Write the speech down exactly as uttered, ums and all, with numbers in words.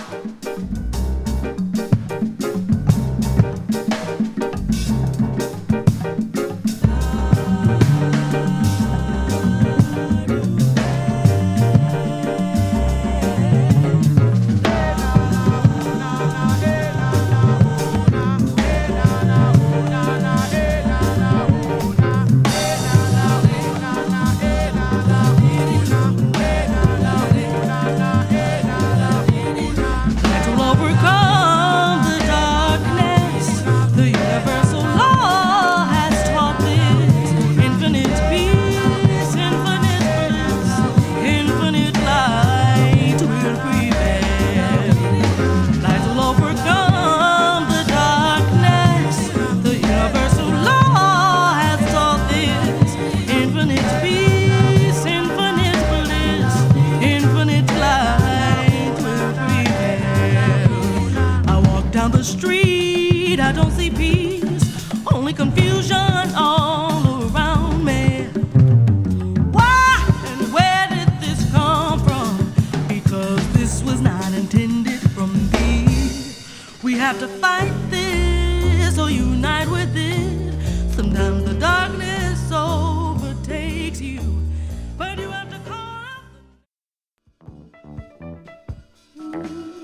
the street, I don't see peace, only confusion all around me. Why and where did this come from? Because this was not intended from thee. We have to fight this or unite with it. Sometimes the darkness overtakes you, but you have to call out.